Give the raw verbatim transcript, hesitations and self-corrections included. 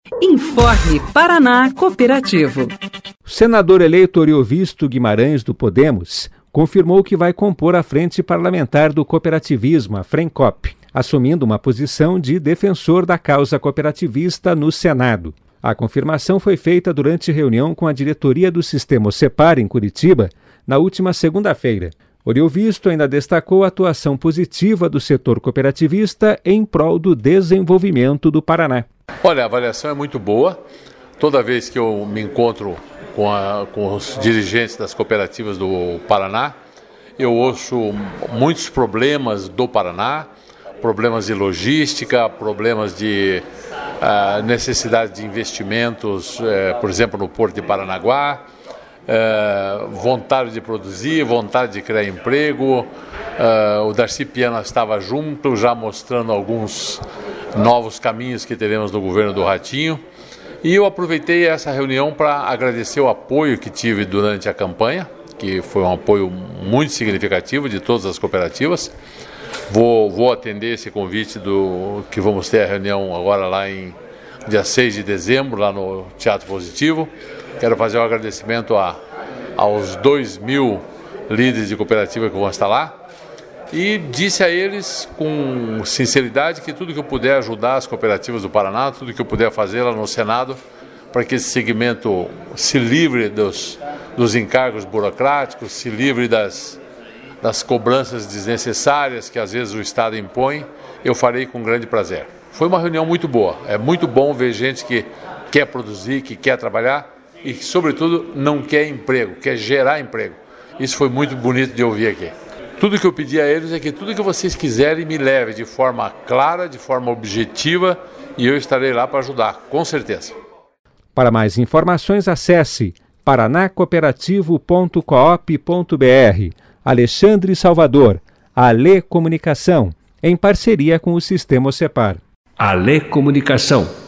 Informe Paraná Cooperativo. O senador eleito Oriovisto Guimarães, do Podemos, confirmou que vai compor a Frente Parlamentar do Cooperativismo, a FRENCOP, assumindo uma posição de defensor da causa cooperativista no Senado. A confirmação foi feita durante reunião com a diretoria do Sistema Cepar, em Curitiba, na última segunda-feira. Oriovisto ainda destacou a atuação positiva do setor cooperativista em prol do desenvolvimento do Paraná. Olha, a avaliação é muito boa. Toda vez que eu me encontro com, a, com os dirigentes das cooperativas do Paraná, eu ouço muitos problemas do Paraná, problemas de logística, problemas de uh, necessidade de investimentos, uh, por exemplo, no Porto de Paranaguá, uh, vontade de produzir, vontade de criar emprego. Uh, o Darcy Piana estava junto, já mostrando alguns novos caminhos que teremos no governo do Ratinho. E eu aproveitei essa reunião para agradecer o apoio que tive durante a campanha, que foi um apoio muito significativo de todas as cooperativas. Vou, vou atender esse convite do que vamos ter a reunião agora lá em dia seis de dezembro, lá no Teatro Positivo. Quero fazer um agradecimento a, aos dois mil líderes de cooperativa que vão estar lá. E disse a eles com sinceridade que tudo que eu puder ajudar as cooperativas do Paraná, tudo que eu puder fazer lá no Senado, para que esse segmento se livre dos, dos encargos burocráticos, se livre das, das cobranças desnecessárias que às vezes o Estado impõe, eu farei com grande prazer. Foi uma reunião muito boa, é muito bom ver gente que quer produzir, que quer trabalhar e que, sobretudo, não quer emprego, quer gerar emprego. Isso foi muito bonito de ouvir aqui. Tudo que eu pedi a eles é que tudo que vocês quiserem me leve de forma clara, de forma objetiva, e eu estarei lá para ajudar, com certeza. Para mais informações, acesse paraná cooperativo ponto coop ponto br. Alexandre Salvador, Ale Comunicação, em parceria com o Sistema Cepar. Ale Comunicação.